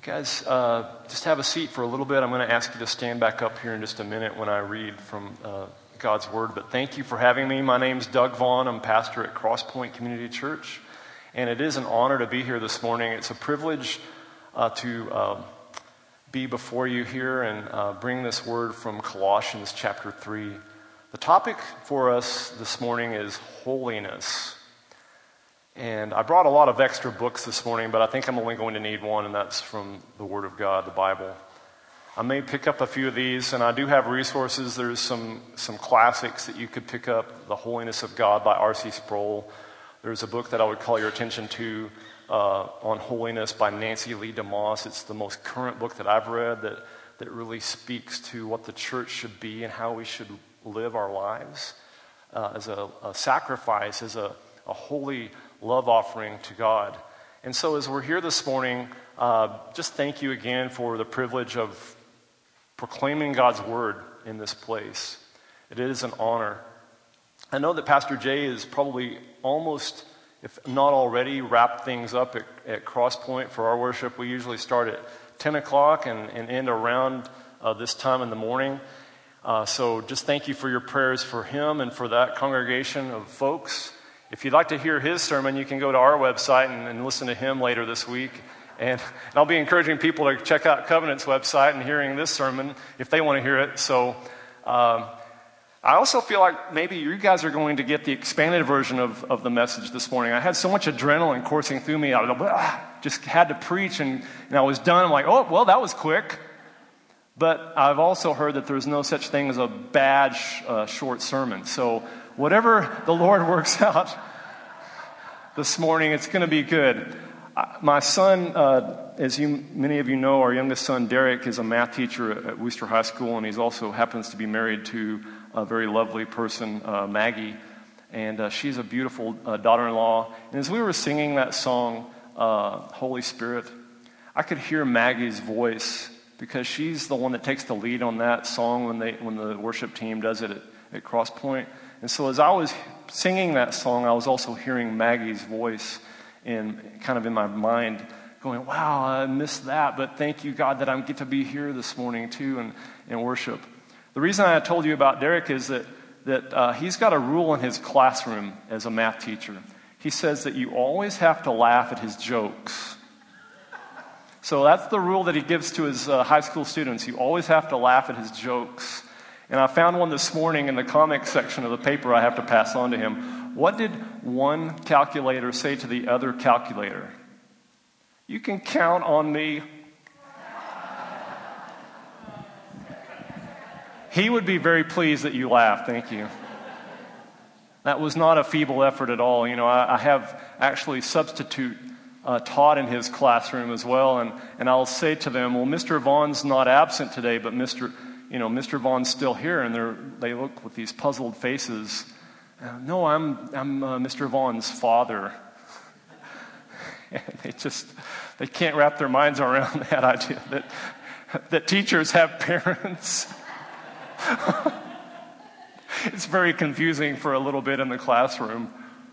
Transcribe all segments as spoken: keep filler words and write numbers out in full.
Guys, uh, just have a seat for a little bit. I'm going to ask you to stand back up here in just a minute when I read from uh, God's Word. But thank you for having me. My name's Doug Vaughn. I'm pastor at Crosspoint Community Church. And it is an honor to be here this morning. It's a privilege uh, to uh, be before you here and uh, bring this word from Colossians chapter three. The topic for us this morning is holiness. And I brought a lot of extra books this morning, but I think I'm only going to need one, and that's from the Word of God, the Bible. I may pick up a few of these, and I do have resources. There's some, some classics that you could pick up. The Holiness of God by R C Sproul. There's a book that I would call your attention to uh, on holiness by Nancy Lee DeMoss. It's the most current book that I've read that, that really speaks to what the church should be and how we should live our lives uh, as a, a sacrifice, as a, a holy love offering to God. And so as we're here this morning, uh, just thank you again for the privilege of proclaiming God's word in this place. It is an honor. I know that Pastor Jay is probably almost, if not already, wrapped things up at, at Crosspoint for our worship. We usually start at ten o'clock and, and end around uh, this time in the morning. Uh, so just thank you for your prayers for him and for that congregation of folks. If you'd like to hear his sermon, you can go to our website and, and listen to him later this week. And, and I'll be encouraging people to check out Covenant's website and hearing this sermon if they want to hear it. So um, I also feel like maybe you guys are going to get the expanded version of, of the message this morning. I had so much adrenaline coursing through me. I was, ah, just had to preach, and, and I was done. I'm like, oh, well, that was quick. But I've also heard that there's no such thing as a bad sh- uh, short sermon. So whatever the Lord works out this morning, it's going to be good. Uh, my son, uh, as you, many of you know, our youngest son, Derek, is a math teacher at, at Worcester High School, and he also happens to be married to a very lovely person, uh, Maggie. And uh, she's a beautiful uh, daughter-in-law. And as we were singing that song, uh, Holy Spirit, I could hear Maggie's voice, because she's the one that takes the lead on that song when they when the worship team does it at, at Crosspoint. And so as I was singing that song, I was also hearing Maggie's voice in kind of in my mind, going, wow, I missed that, but thank you, God, that I get to be here this morning too and, and worship. The reason I told you about Derek is that, that uh, he's got a rule in his classroom as a math teacher. He says that you always have to laugh at his jokes. So that's the rule that he gives to his uh, high school students. You always have to laugh at his jokes. And I found one this morning in the comic section of the paper I have to pass on to him. What did one calculator say to the other calculator? You can count on me. He would be very pleased that you laughed. Thank you. That was not a feeble effort at all. You know, I, I have actually substitute Uh, taught in his classroom as well, and, and I'll say to them, well, Mister Vaughn's not absent today, but Mister you know, Mister Vaughn's still here, and they they look with these puzzled faces. Uh, no, I'm I'm uh, Mister Vaughn's father. And they just they can't wrap their minds around that idea that that teachers have parents. It's very confusing for a little bit in the classroom.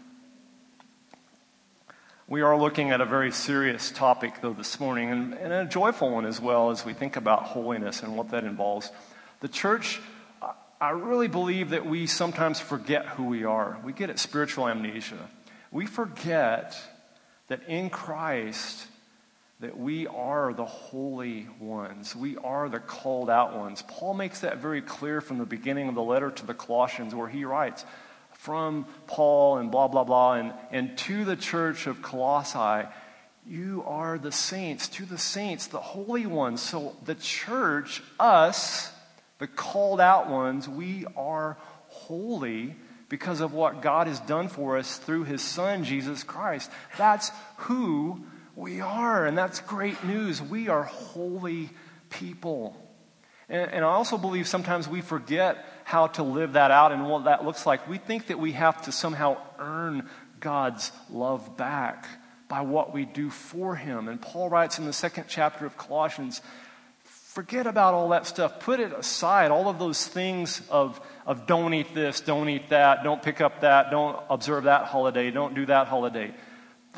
We are looking at a very serious topic, though, this morning, and, and a joyful one as well as we think about holiness and what that involves. The church, I really believe that we sometimes forget who we are. We get it spiritual amnesia. We forget that in Christ, that we are the holy ones. We are the called out ones. Paul makes that very clear from the beginning of the letter to the Colossians, where he writes, from Paul and blah, blah, blah, and, and to the church of Colossae, you are the saints, to the saints, the holy ones. So the church, us, the called out ones, we are holy because of what God has done for us through his Son, Jesus Christ. That's who we are, and that's great news. We are holy people. And, and I also believe sometimes we forget how to live that out and what that looks like. We think that we have to somehow earn God's love back by what we do for him. And Paul writes in the second chapter of Colossians, forget about all that stuff. Put it aside, all of those things of, of don't eat this, don't eat that, don't pick up that, don't observe that holiday, don't do that holiday.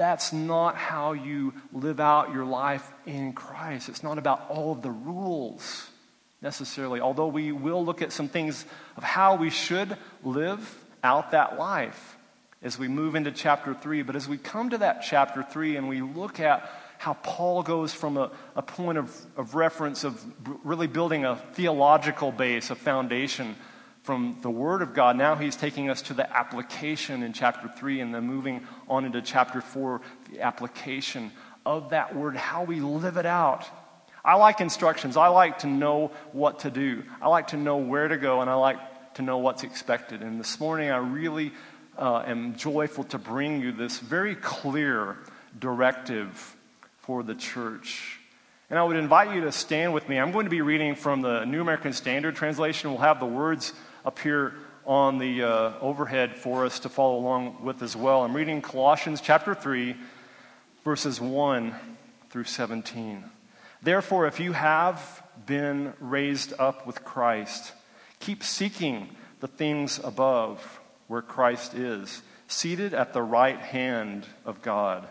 that's not how you live out your life in Christ. It's not about all of the rules necessarily, although we will look at some things of how we should live out that life as we move into chapter three. But as we come to that chapter three and we look at how Paul goes from a, a point of, of reference of b- really building a theological base, a foundation from the Word of God, now he's taking us to the application in chapter three, and then moving on into chapter four, the application of that Word, how we live it out. I like instructions. I like to know what to do. I like to know where to go, and I like to know what's expected. And this morning I really uh, am joyful to bring you this very clear directive for the church. And I would invite you to stand with me. I'm going to be reading from the New American Standard Translation. We'll have the words up here on the uh, overhead for us to follow along with as well. I'm reading Colossians chapter three, verses one through seventeen. Therefore, if you have been raised up with Christ, keep seeking the things above where Christ is, seated at the right hand of God.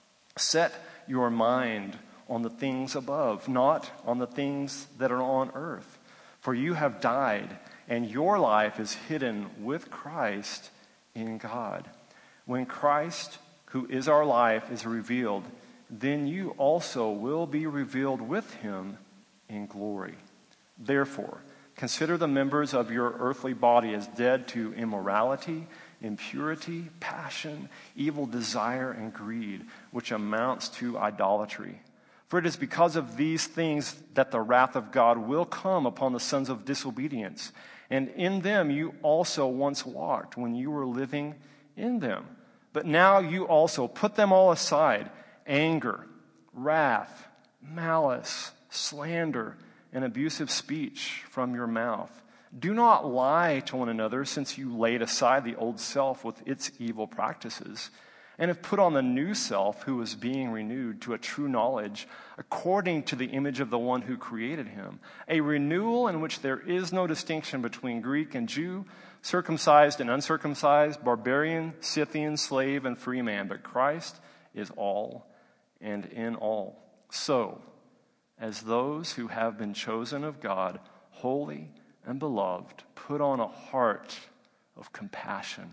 Set your mind on the things above, not on the things that are on earth. For you have died, and your life is hidden with Christ in God. When Christ, who is our life, is revealed, then you also will be revealed with him in glory. Therefore, consider the members of your earthly body as dead to immorality, impurity, passion, evil desire, and greed, which amounts to idolatry. For it is because of these things that the wrath of God will come upon the sons of disobedience. And in them you also once walked when you were living in them. But now you also put them all aside: anger, wrath, malice, slander, and abusive speech from your mouth. Do not lie to one another, since you laid aside the old self with its evil practices, and have put on the new self, who is being renewed to a true knowledge according to the image of the one who created him. A renewal in which there is no distinction between Greek and Jew, circumcised and uncircumcised, barbarian, Scythian, slave, and free man, but Christ is all and in all. So, as those who have been chosen of God, holy and beloved, put on a heart of compassion,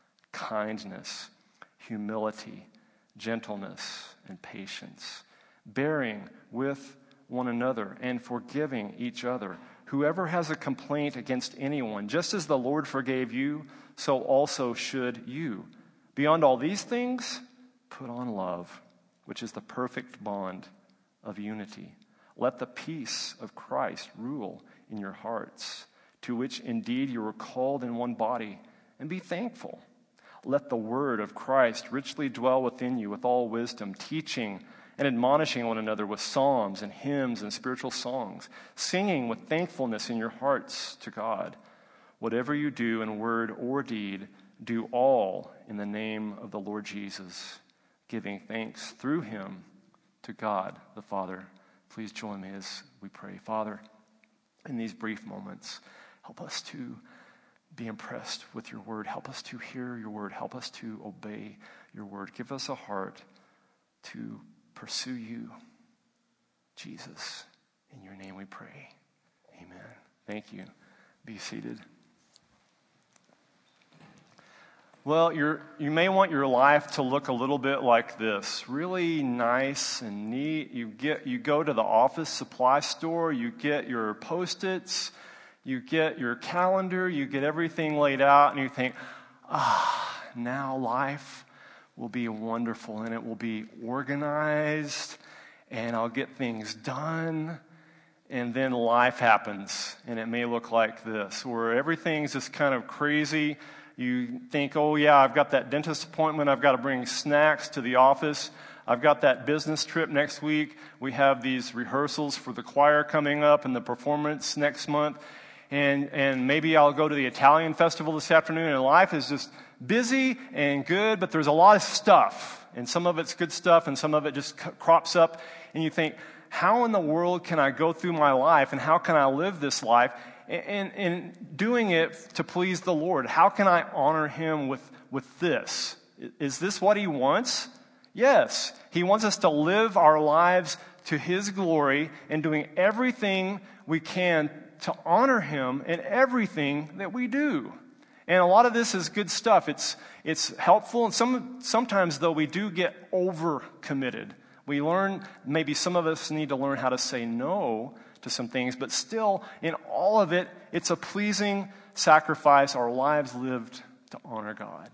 kindness, humility, gentleness, and patience, bearing with one another and forgiving each other. Whoever has a complaint against anyone, just as the Lord forgave you, so also should you. Beyond all these things, put on love, which is the perfect bond of unity. Let the peace of Christ rule in your hearts, to which indeed you were called in one body, and be thankful. Let the word of Christ richly dwell within you with all wisdom, teaching and admonishing one another with psalms and hymns and spiritual songs, singing with thankfulness in your hearts to God. Whatever you do in word or deed, do all in the name of the Lord Jesus, giving thanks through him to God the Father. Please join me as we pray. Father, in these brief moments, help us to be impressed with your word. Help us to hear your word. Help us to obey your word. Give us a heart to pursue you, Jesus. In your name we pray. Amen. Thank you. Be seated. Well, you're, you may want your life to look a little bit like this. Really nice and neat. You get, you go to the office supply store, you get your Post-its, you get your calendar, you get everything laid out, and you think, ah, now life will be wonderful, and it will be organized, and I'll get things done. And then life happens, and it may look like this, where everything's just kind of crazy. You think, oh yeah, I've got that dentist appointment, I've got to bring snacks to the office, I've got that business trip next week, we have these rehearsals for the choir coming up and the performance next month, and and maybe I'll go to the Italian festival this afternoon, and life is just busy and good, but there's a lot of stuff, and some of it's good stuff, and some of it just crops up, and you think, how in the world can I go through my life, and how can I live this life, and, and doing it to please the Lord? How can I honor him with, with this? Is this what he wants? Yes, he wants us to live our lives to his glory and doing everything we can to honor him in everything that we do. And a lot of this is good stuff. It's it's helpful, and some sometimes, though, we do get overcommitted. We learn, maybe some of us need to learn how to say no to some things, but still, in all of it, it's a pleasing sacrifice, our lives lived to honor God.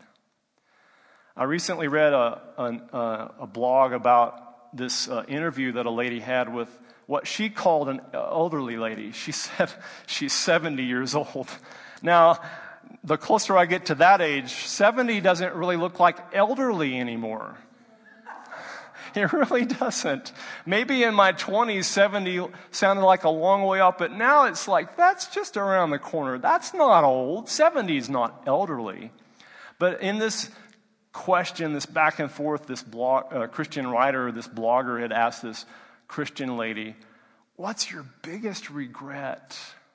I recently read a, a, a blog about this uh, interview that a lady had with what she called an elderly lady. She said she's seventy years old. Now, the closer I get to that age, seventy doesn't really look like elderly anymore. It really doesn't. Maybe in my twenties, seventy sounded like a long way up, but now it's like, that's just around the corner. That's not old. seventy is not elderly. But in this question, this back and forth, this blog, uh, Christian writer, this blogger had asked this Christian lady, what's your biggest regret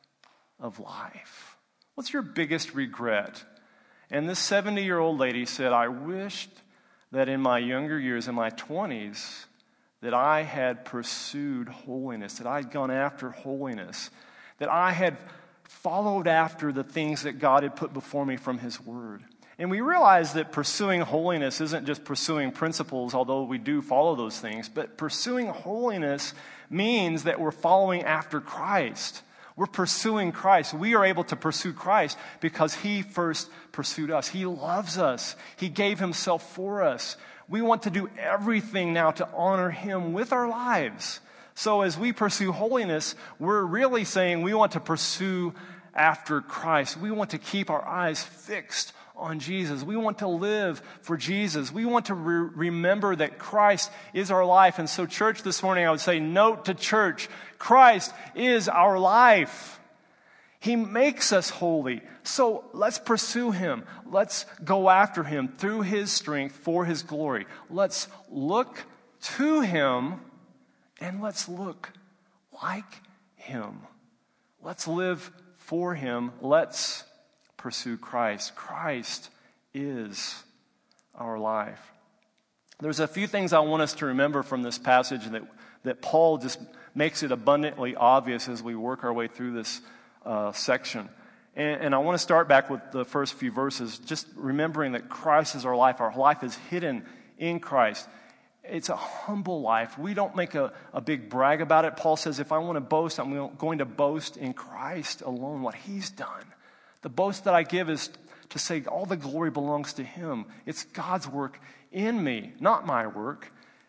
of life? What's your biggest regret? And this seventy-year-old lady said, I wished that in my younger years, in my twenties, that I had pursued holiness, that I had gone after holiness, that I had followed after the things that God had put before me from his word. And we realize that pursuing holiness isn't just pursuing principles, although we do follow those things, but pursuing holiness means that we're following after Christ. We're pursuing Christ. We are able to pursue Christ because he first pursued us. He loves us. He gave himself for us. We want to do everything now to honor him with our lives. So as we pursue holiness, we're really saying we want to pursue after Christ. We want to keep our eyes fixed on Jesus. We want to live for Jesus. We want to re- remember that Christ is our life. And so, church, this morning I would say, note to church, Christ is our life. He makes us holy. So let's pursue him. Let's go after him through his strength for his glory. Let's look to him and let's look like him. Let's live for him. Let's pursue Christ. Christ is our life. There's a few things I want us to remember from this passage that, that Paul just makes it abundantly obvious as we work our way through this uh, section. And, and I want to start back with the first few verses, just remembering that Christ is our life. Our life is hidden in Christ. It's a humble life. We don't make a, a big brag about it. Paul says, if I want to boast, I'm going to boast in Christ alone, what he's done. The boast that I give is to say all the glory belongs to him. It's God's work in me, not my work.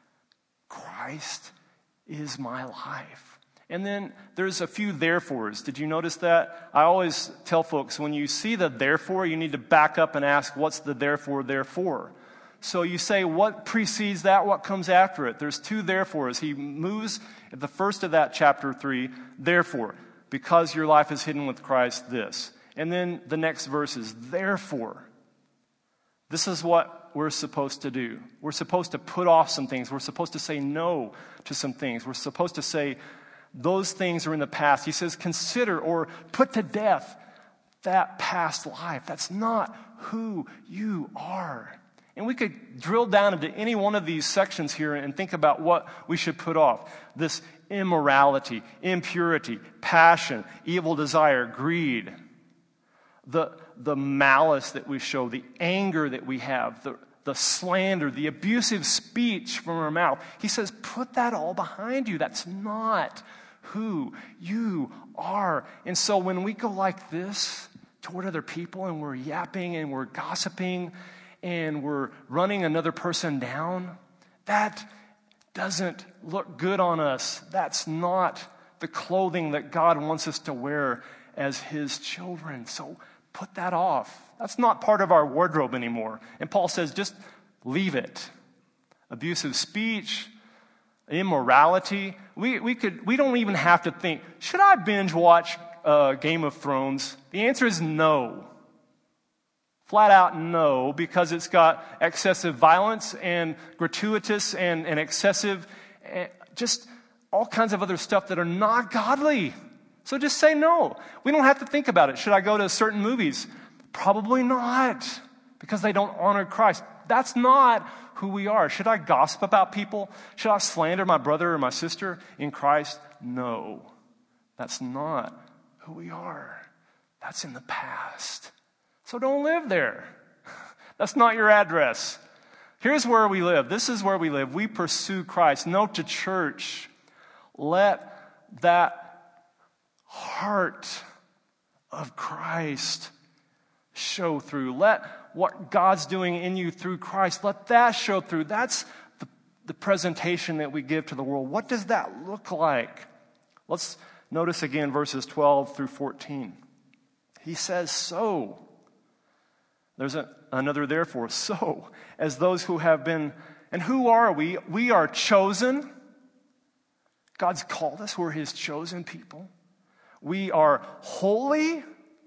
Christ is my life. And then there's a few therefores. Did you notice that? I always tell folks, when you see the therefore, you need to back up and ask, what's the therefore, therefore? So you say, what precedes that? What comes after it? There's two therefores. He moves at the first of that chapter three, therefore, because your life is hidden with Christ, this. And then the next verse is, therefore, this is what we're supposed to do. We're supposed to put off some things. We're supposed to say no to some things. We're supposed to say those things are in the past. He says, consider or put to death that past life. That's not who you are. And we could drill down into any one of these sections here and think about what we should put off. This immorality, impurity, passion, evil desire, greed. The, the malice that we show, the anger that we have, the, the slander, the abusive speech from our mouth. He says, put that all behind you. That's not who you are. And so when we go like this toward other people and we're yapping and we're gossiping and we're running another person down, that doesn't look good on us. That's not the clothing that God wants us to wear as his children. So put that off. That's not part of our wardrobe anymore. And Paul says, just leave it. Abusive speech, immorality. We we could we don't even have to think, should I binge watch uh, Game of Thrones? The answer is no. Flat out no, because it's got excessive violence and gratuitous and, and excessive, and just all kinds of other stuff that are not godly. So just say no. We don't have to think about it. Should I go to certain movies? Probably not, because they don't honor Christ. That's not who we are. Should I gossip about people? Should I slander my brother or my sister in Christ? No, that's not who we are. That's in the past. So don't live there. That's not your address. Here's where we live. This is where we live. We pursue Christ. Note to church, let that heart of Christ show through. Let what God's doing in you through Christ, let that show through. That's the, the presentation that we give to the world. What does that look like? Let's notice again verses twelve through fourteen. He says, so. There's a, another therefore. So, as those who have been, and who are we? We are chosen. God's called us. We're his chosen people. We are holy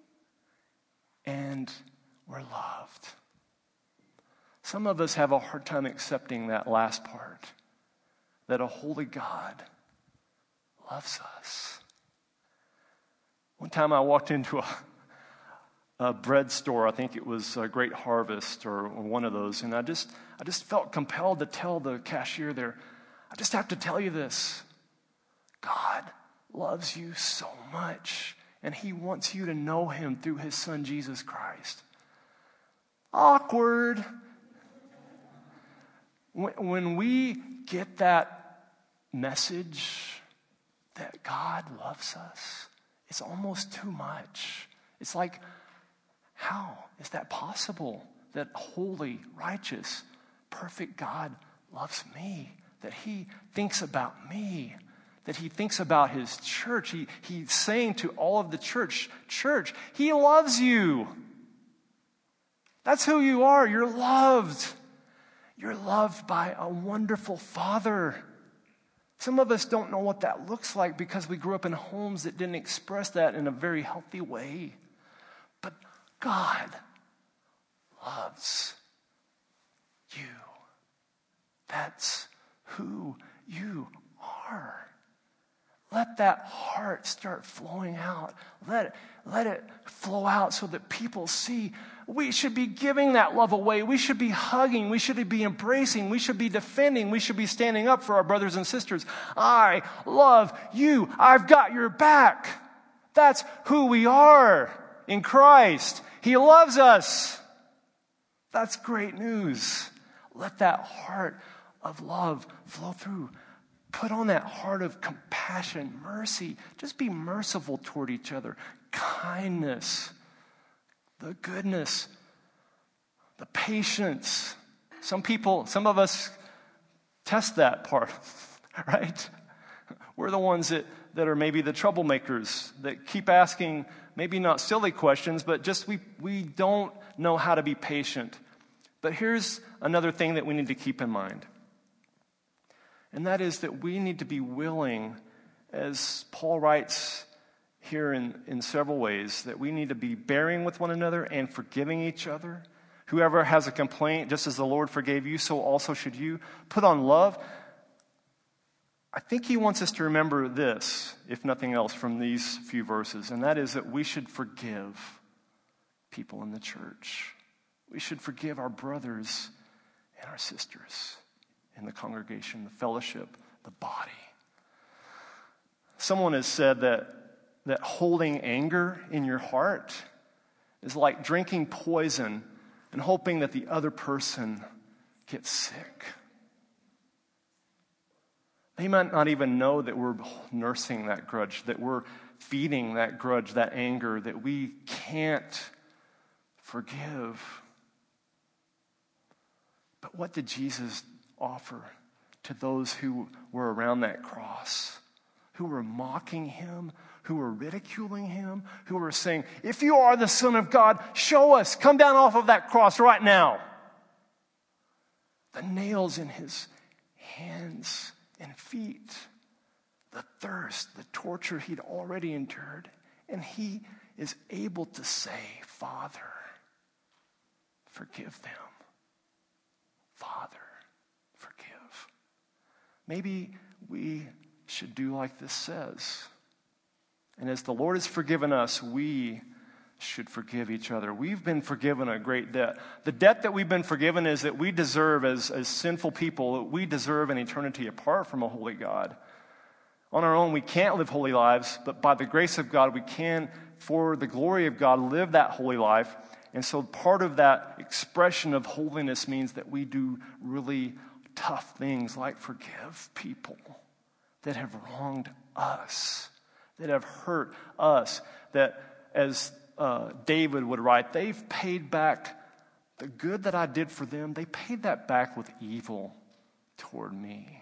and we're loved. Some of us have a hard time accepting that last part, that a holy God loves us. One time I walked into a a bread store. I think it was a Great Harvest or one of those. And I just, I just felt compelled to tell the cashier there, I just have to tell you this. God loves you so much, and he wants you to know him through his son, Jesus Christ. Awkward. When, when we get that message that God loves us, it's almost too much. It's like, how is that possible? That holy, righteous, perfect God loves me, that he thinks about me, that he thinks about his church. He, he's saying to all of the church, church, he loves you. That's who you are. You're loved. You're loved by a wonderful Father. Some of us don't know what that looks like because we grew up in homes that didn't express that in a very healthy way. But God loves you. That's who you are. Let that heart start flowing out. Let it, let it flow out so that people see. We should be giving that love away. We should be hugging. We should be embracing. We should be defending. We should be standing up for our brothers and sisters. I love you. I've got your back. That's who we are in Christ. He loves us. That's great news. Let that heart of love flow through. Put on that heart of compassion, mercy. Just be merciful toward each other. Kindness, the goodness, the patience. Some people, some of us test that part, right? We're the ones that, that are maybe the troublemakers, that keep asking maybe not silly questions, but just we, we don't know how to be patient. But here's another thing that we need to keep in mind. And that is that we need to be willing, as Paul writes here in, in several ways, that we need to be bearing with one another and forgiving each other. Whoever has a complaint, just as the Lord forgave you, so also should you. Put on love. I think he wants us to remember this, if nothing else, from these few verses, and that is that we should forgive people in the church. We should forgive our brothers and our sisters in the congregation, the fellowship, the body. Someone has said that, that holding anger in your heart is like drinking poison and hoping that the other person gets sick. They might not even know that we're nursing that grudge, that we're feeding that grudge, that anger, that we can't forgive. But what did Jesus offer to those who were around that cross, who were mocking him, who were ridiculing him, who were saying, if you are the Son of God, show us, come down off of that cross right now. The nails in his hands and feet, the thirst, the torture he'd already endured, and he is able to say, Father, forgive them. Father, forgive. Maybe we should do like this says. And as the Lord has forgiven us, we should forgive each other. We've been forgiven a great debt. The debt that we've been forgiven is that we deserve, as, as sinful people, we deserve an eternity apart from a holy God. On our own, we can't live holy lives, but by the grace of God, we can, for the glory of God, live that holy life. And so part of that expression of holiness means that we do really tough things like forgive people that have wronged us, that have hurt us, that as uh, David would write, they've paid back the good that I did for them. They paid that back with evil toward me.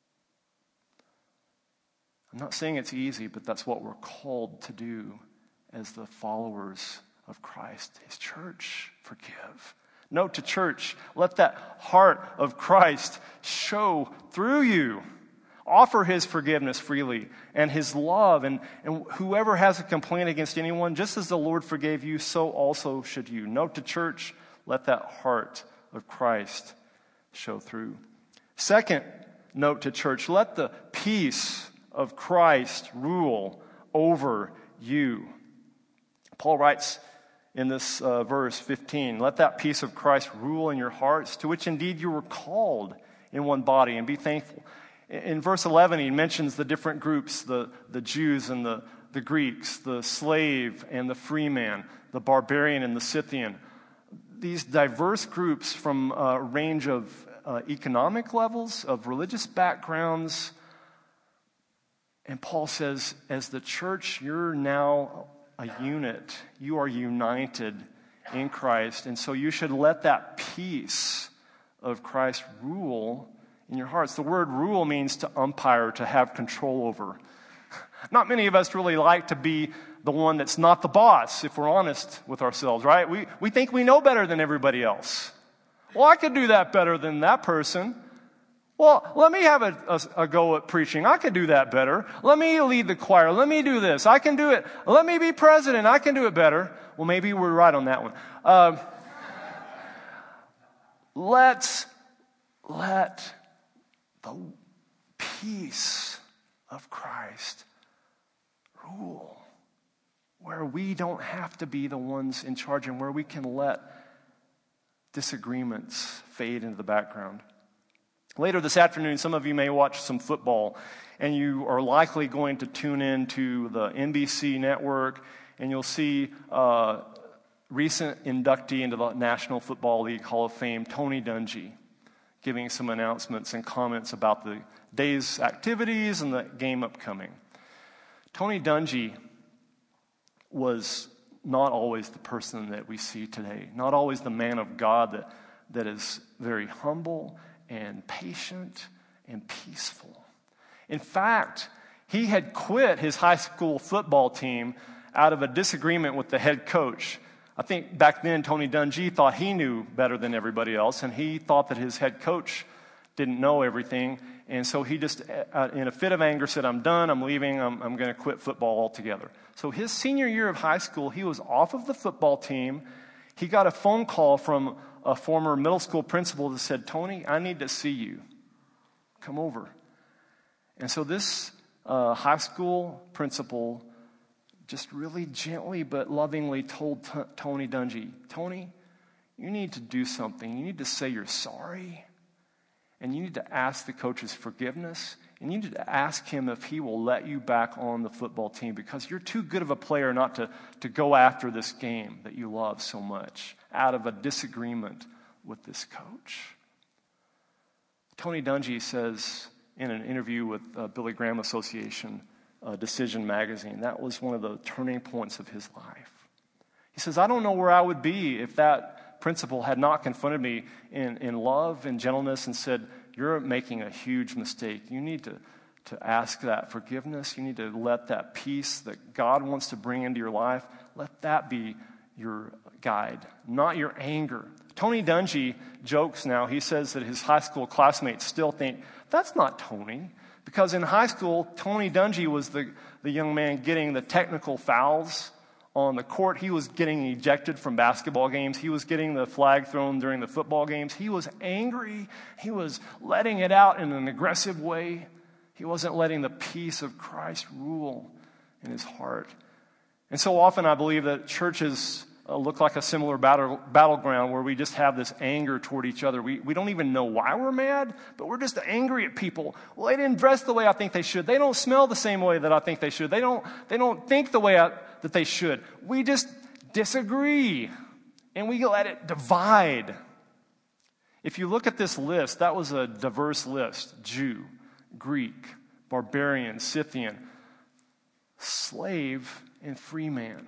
I'm not saying it's easy, but that's what we're called to do as the followers of Christ, his church. Forgive. Note to church, let that heart of Christ show through you. Offer his forgiveness freely and his love. And, and whoever has a complaint against anyone, just as the Lord forgave you, so also should you. Note to church, let that heart of Christ show through. Second note to church, let the peace of Christ rule over you. Paul writes in this uh, verse fifteen, let that peace of Christ rule in your hearts, to which indeed you were called in one body, and be thankful. In verse eleven, he mentions the different groups, the, the Jews and the, the Greeks, the slave and the free man, the barbarian and the Scythian. These diverse groups from a range of uh, economic levels, of religious backgrounds. And Paul says, as the church, you're now a unit. You are united in Christ. And so you should let that peace of Christ rule in your hearts. The word rule means to umpire, to have control over. Not many of us really like to be the one that's not the boss, if we're honest with ourselves, right? We, we think we know better than everybody else. Well, I could do that better than that person. Well, let me have a, a, a go at preaching. I can do that better. Let me lead the choir. Let me do this. I can do it. Let me be president. I can do it better. Well, maybe we're right on that one. Uh, let's let the peace of Christ rule, where we don't have to be the ones in charge and where we can let disagreements fade into the background. Later this afternoon, some of you may watch some football, and you are likely going to tune in to the N B C network, and you'll see uh, recent inductee into the National Football League Hall of Fame, Tony Dungy, giving some announcements and comments about the day's activities and the game upcoming. Tony Dungy was not always the person that we see today, not always the man of God that, that is very humble and patient and peaceful. In fact, he had quit his high school football team out of a disagreement with the head coach. I think back then Tony Dungy thought he knew better than everybody else, and he thought that his head coach didn't know everything. And so he just, uh, in a fit of anger, said, I'm done, I'm leaving, I'm, I'm going to quit football altogether. So his senior year of high school, he was off of the football team. He got a phone call from a former middle school principal that said, Tony, I need to see you. Come over. And so this uh, high school principal just really gently but lovingly told T- Tony Dungy, Tony, you need to do something. You need to say you're sorry. And you need to ask the coach's forgiveness. And you need to ask him if he will let you back on the football team, because you're too good of a player not to, to go after this game that you love so much out of a disagreement with this coach. Tony Dungy says in an interview with uh, Billy Graham Association, uh, Decision Magazine, that was one of the turning points of his life. He says, I don't know where I would be if that principal had not confronted me in, in love and gentleness and said, you're making a huge mistake. You need to, to ask that forgiveness. You need to let that peace that God wants to bring into your life, let that be your guide, not your anger. Tony Dungy jokes now. He says that his high school classmates still think, that's not Tony. Because in high school, Tony Dungy was the, the young man getting the technical fouls on the court. He was getting ejected from basketball games. He was getting the flag thrown during the football games. He was angry. He was letting it out in an aggressive way. He wasn't letting the peace of Christ rule in his heart. And so often I believe that churches uh, look like a similar battle, battleground where we just have this anger toward each other. We, we don't even know why we're mad, but we're just angry at people. Well, they didn't dress the way I think they should. They don't smell the same way that I think they should. They don't, they don't think the way I, that they should. We just disagree, and we let it divide. If you look at this list, that was a diverse list. Jew, Greek, barbarian, Scythian, slave, and free man.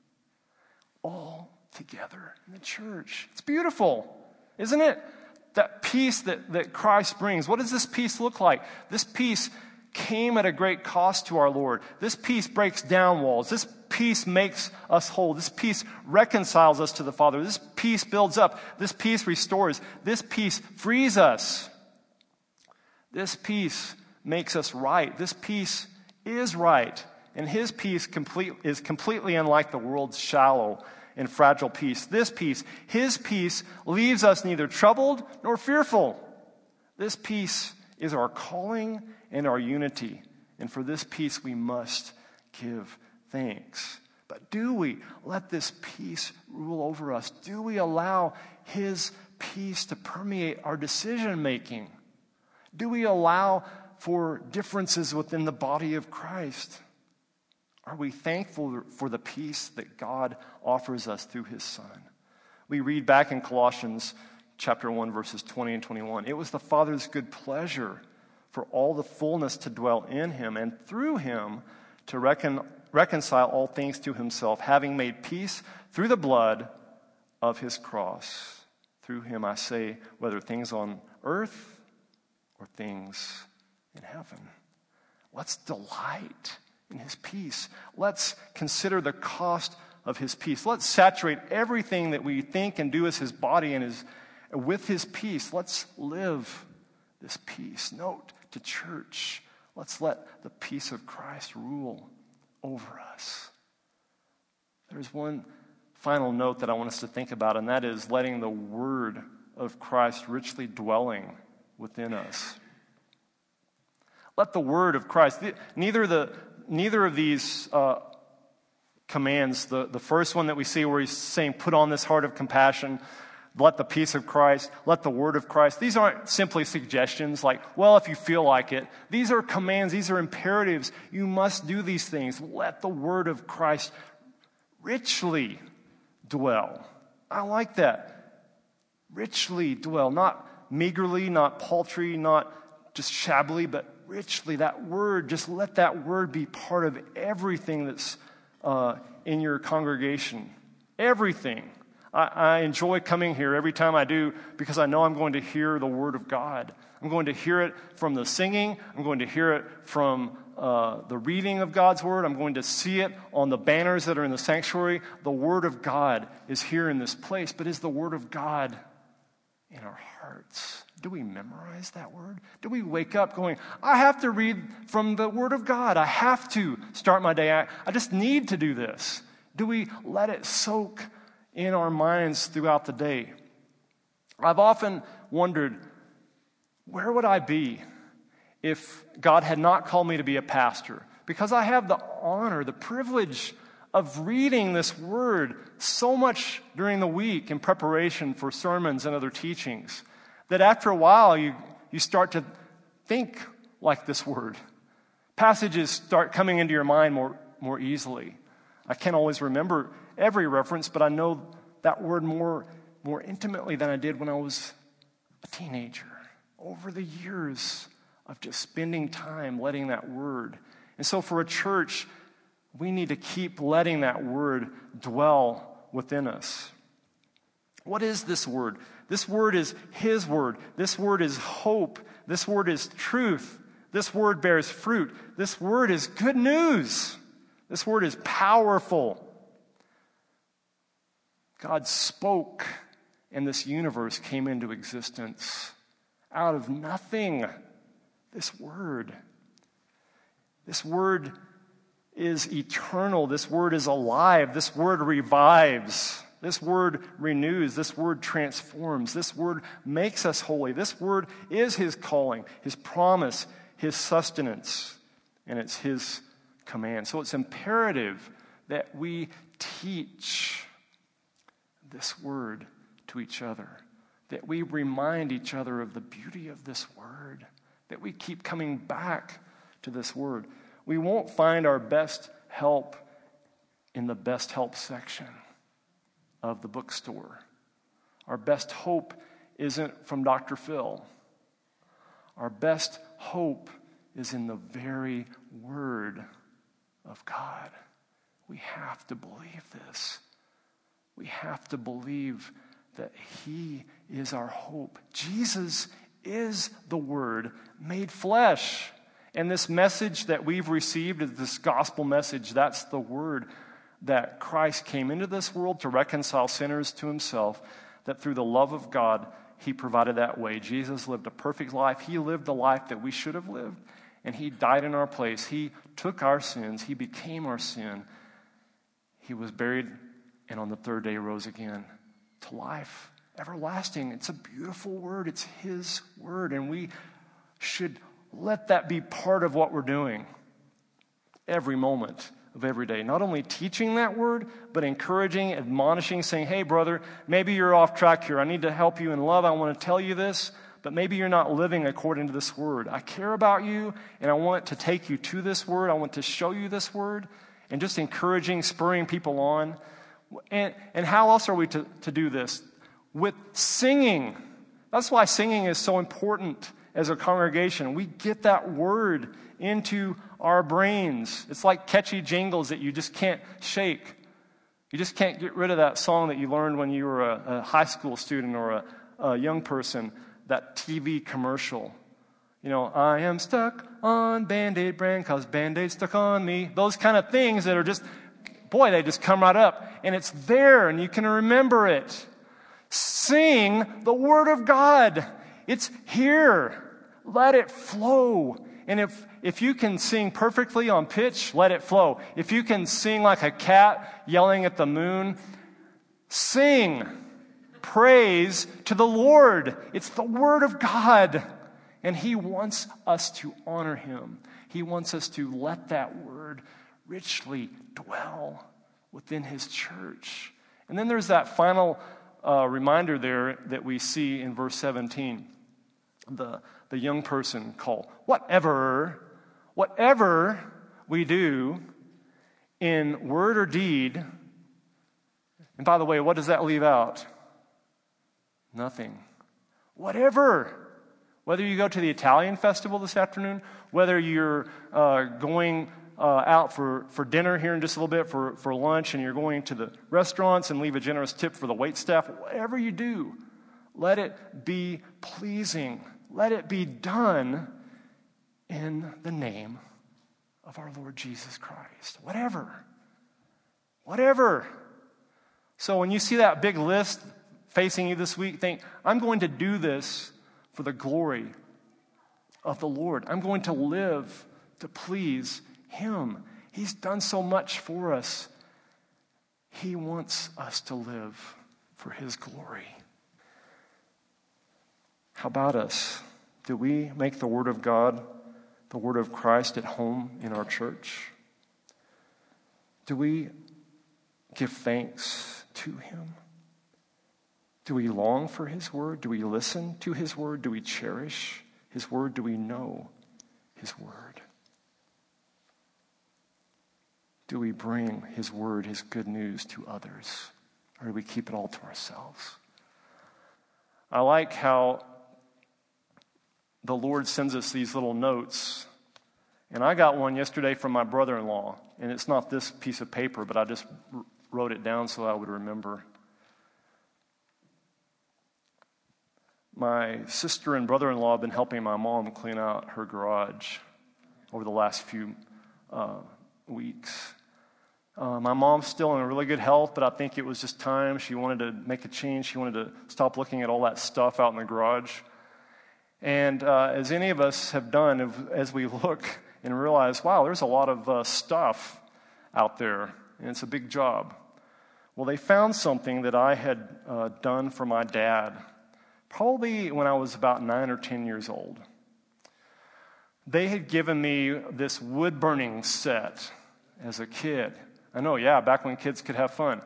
All together in the church. It's beautiful, isn't it? That peace that, that Christ brings. What does this peace look like? This peace came at a great cost to our Lord. This peace breaks down walls. This peace makes us whole. This peace reconciles us to the Father. This peace builds up. This peace restores. This peace frees us. This peace makes us right. This peace is right. And his peace complete, is completely unlike the world's shallow and fragile peace. This peace, his peace, leaves us neither troubled nor fearful. This peace is our calling and our unity. And for this peace we must give thanks. But do we let this peace rule over us? Do we allow his peace to permeate our decision making? Do we allow for differences within the body of Christ? Are we thankful for the peace that God offers us through his Son? We read back in Colossians chapter one, verses twenty and twenty-one. It was the Father's good pleasure for all the fullness to dwell in him, and through him to recon, reconcile all things to himself, having made peace through the blood of his cross. Through him, I say, whether things on earth or things in heaven. Let's delight in his peace. Let's consider the cost of his peace. Let's saturate everything that we think and do as his body and his, with his peace. Let's live this peace. Note to church, let's let the peace of Christ rule over us. There's one final note that I want us to think about, and that is letting the word of Christ richly dwelling within us. Let the word of Christ, neither the neither of these uh, commands, the, the first one that we see where he's saying, put on this heart of compassion, let the peace of Christ, let the word of Christ. These aren't simply suggestions like, well, if you feel like it. These are commands. These are imperatives. You must do these things. Let the word of Christ richly dwell. I like that. Richly dwell. Not meagerly, not paltry, not just shabbily, but richly. That word, just let that word be part of everything that's uh, in your congregation. Everything. I, I enjoy coming here every time I do because I know I'm going to hear the word of God. I'm going to hear it from the singing. I'm going to hear it from uh, the reading of God's word. I'm going to see it on the banners that are in the sanctuary. The word of God is here in this place, but is the word of God in our hearts? Do we memorize that word? Do we wake up going, I have to read from the word of God. I have to start my day. I, I just need to do this. Do we let it soak in our minds throughout the day? I've often wondered, where would I be if God had not called me to be a pastor? Because I have the honor, the privilege of reading this word so much during the week in preparation for sermons and other teachings, that after a while you, you start to think like this word. Passages start coming into your mind more, more easily. I can't always remember every reference, but I know that word more, more intimately than I did when I was a teenager. Over the years of just spending time letting that word. And so for a church, we need to keep letting that word dwell within us. What is this word? This word is his word. This word is hope. This word is truth. This word bears fruit. This word is good news. This word is powerful. God spoke, and this universe came into existence out of nothing. This word. This word is eternal. This word is alive. This word revives. This word renews. This word transforms. This word makes us holy. This word is his calling, his promise, his sustenance, and it's his command. So it's imperative that we teach this word to each other, that we remind each other of the beauty of this word, that we keep coming back to this word. We won't find our best help in the best help section of the bookstore. Our best hope isn't from Doctor Phil. Our best hope is in the very word of God. We have to believe this. We have to believe that he is our hope. Jesus is the Word made flesh. And this message that we've received is this gospel message. That's the Word that Christ came into this world to reconcile sinners to himself, that through the love of God, he provided that way. Jesus lived a perfect life. He lived the life that we should have lived, and he died in our place. He took our sins. He became our sin. He was buried, and on the third day rose again to life everlasting. It's a beautiful word. It's his word, and we should let that be part of what we're doing every moment of every day. Not only teaching that word, but encouraging, admonishing, saying, hey, brother, maybe you're off track here. I need to help you in love. I want to tell you this, but maybe you're not living according to this word. I care about you, and I want to take you to this word. I want to show you this word, and just encouraging, spurring people on. And, and how else are we to, to do this? With singing. That's why singing is so important as a congregation. We get that word into our brains. It's like catchy jingles that you just can't shake. You just can't get rid of that song that you learned when you were a, a high school student or a, a young person, that T V commercial. You know, I am stuck on Band-Aid brand because Band-Aid stuck on me. Those kind of things that are just, boy, they just come right up. And it's there, and you can remember it. Sing the Word of God. It's here. Let it flow. And if, if you can sing perfectly on pitch, let it flow. If you can sing like a cat yelling at the moon, sing. Praise to the Lord. It's the Word of God. And he wants us to honor him. He wants us to let that word richly dwell within his church. And then there's that final uh, reminder there that we see in verse seventeen. The, the young person call. Whatever, whatever we do in word or deed, and by the way, what does that leave out? Nothing. Whatever. Whether you go to the Italian festival this afternoon, whether you're uh, going uh, out for, for dinner here in just a little bit, for, for lunch, and you're going to the restaurants and leave a generous tip for the wait staff, whatever you do, let it be pleasing. Let it be done in the name of our Lord Jesus Christ. Whatever. Whatever. So when you see that big list facing you this week, think, I'm going to do this for the glory of the Lord. I'm going to live to please him. He's done so much for us. He wants us to live for his glory. How about us? Do we make the Word of God, the Word of Christ, at home in our church? Do we give thanks to him? Do we long for his word? Do we listen to his word? Do we cherish his word? Do we know his word? Do we bring his word, his good news to others? Or do we keep it all to ourselves? I like how the Lord sends us these little notes. And I got one yesterday from my brother-in-law. And it's not this piece of paper, but I just wrote it down so I would remember. My sister and brother-in-law have been helping my mom clean out her garage over the last few uh, weeks. Uh, my mom's still in really good health, but I think it was just time. She wanted to make a change. She wanted to stop looking at all that stuff out in the garage. And uh, as any of us have done, as we look and realize, wow, there's a lot of uh, stuff out there, and it's a big job. Well, they found something that I had uh, done for my dad, probably when I was about nine or ten years old. They had given me this wood-burning set as a kid. I know, yeah, back when kids could have fun.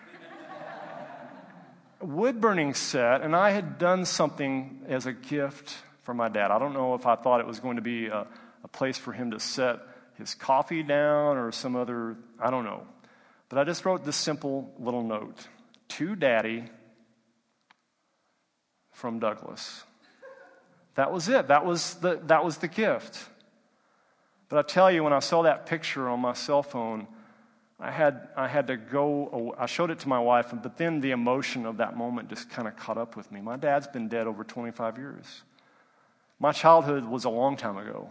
Wood burning set, and I had done something as a gift for my dad. I don't know if I thought it was going to be a, a place for him to set his coffee down or some other, I don't know. But I just wrote this simple little note. To Daddy from Douglas. That was it. That was the, that was the gift. But I tell you, when I saw that picture on my cell phone, I had I had to go, I showed it to my wife, but then the emotion of that moment just kind of caught up with me. My dad's been dead over twenty-five years. My childhood was a long time ago.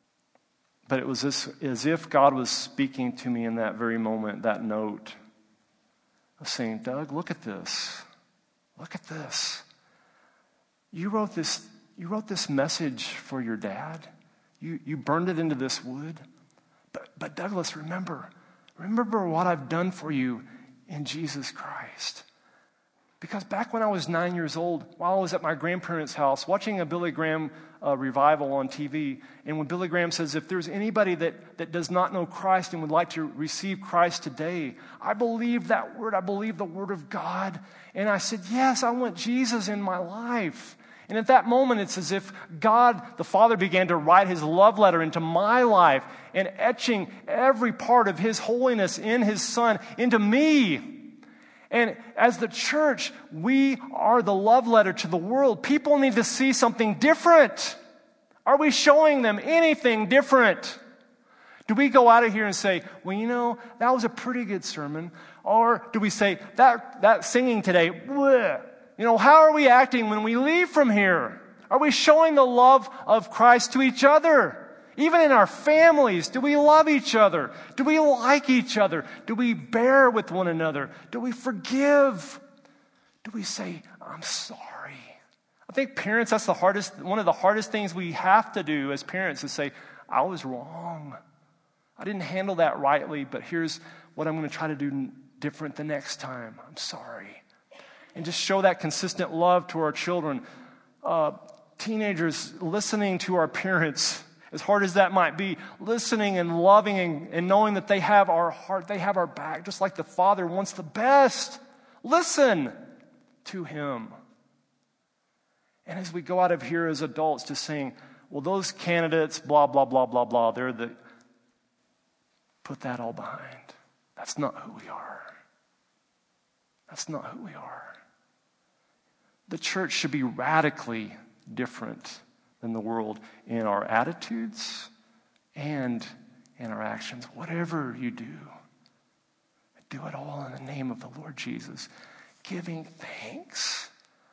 But it was this, as if God was speaking to me in that very moment, that note of saying, Doug, look at this. Look at this. You wrote this, you wrote this message for your dad. You you burned it into this wood. But but Douglas, remember, remember what I've done for you in Jesus Christ. Because back when I was nine years old, while I was at my grandparents' house watching a Billy Graham uh, revival on T V, and when Billy Graham says, if there's anybody that, that does not know Christ and would like to receive Christ today, I believe that word. I believe the word of God. And I said, yes, I want Jesus in my life. And at that moment, it's as if God, the Father, began to write his love letter into my life and etching every part of his holiness in his Son into me. And as the church, we are the love letter to the world. People need to see something different. Are we showing them anything different? Do we go out of here and say, well, you know, that was a pretty good sermon? Or do we say, that, that singing today, bleh. You know, how are we acting when we leave from here? Are we showing the love of Christ to each other? Even in our families, do we love each other? Do we like each other? Do we bear with one another? Do we forgive? Do we say, I'm sorry? I think parents, that's the hardest, one of the hardest things we have to do as parents is say, I was wrong. I didn't handle that rightly, but here's what I'm going to try to do different the next time. I'm sorry. And just show that consistent love to our children. Uh, teenagers, listening to our parents, as hard as that might be, listening and loving and, and knowing that they have our heart, they have our back, just like the Father wants the best. Listen to Him. And as we go out of here as adults, just saying, well, those candidates, blah, blah, blah, blah, blah, they're the, put that all behind. That's not who we are. That's not who we are. The church should be radically different than the world in our attitudes and in our actions. Whatever you do, do it all in the name of the Lord Jesus, giving thanks.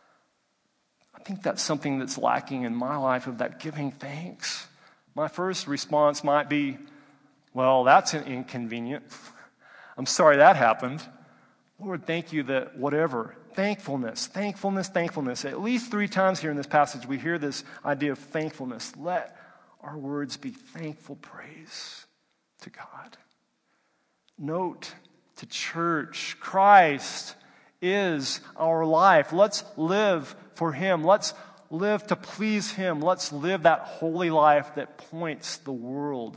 I think that's something that's lacking in my life, of that giving thanks. My first response might be, well, that's an inconvenient. I'm sorry that happened. Lord, thank you that whatever, thankfulness, thankfulness, thankfulness. At least three times here in this passage, we hear this idea of thankfulness. Let our words be thankful praise to God. Note to church, Christ is our life. Let's live for Him. Let's live to please Him. Let's live that holy life that points the world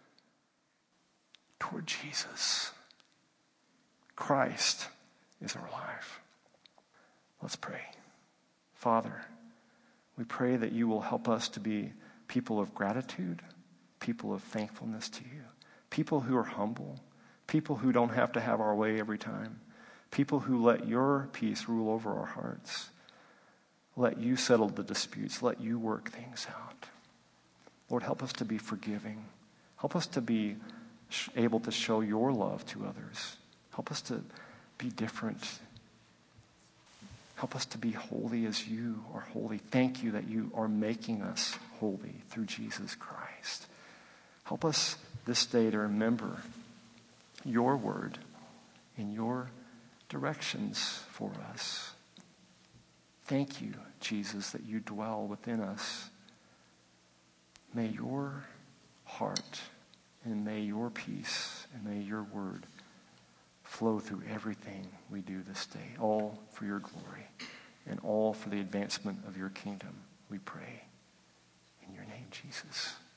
toward Jesus. Christ is our life. Let's pray. Father, we pray that you will help us to be people of gratitude, people of thankfulness to you, people who are humble, people who don't have to have our way every time, people who let your peace rule over our hearts. Let you settle the disputes. Let you work things out. Lord, help us to be forgiving. Help us to be able to show your love to others. Help us to be different. Help us to be holy as you are holy. Thank you that you are making us holy through Jesus Christ. Help us this day to remember your word and your directions for us. Thank you, Jesus, that you dwell within us. May your heart and may your peace and may your word flow through everything we do this day, all for your glory and all for the advancement of your kingdom, we pray. In your name, Jesus.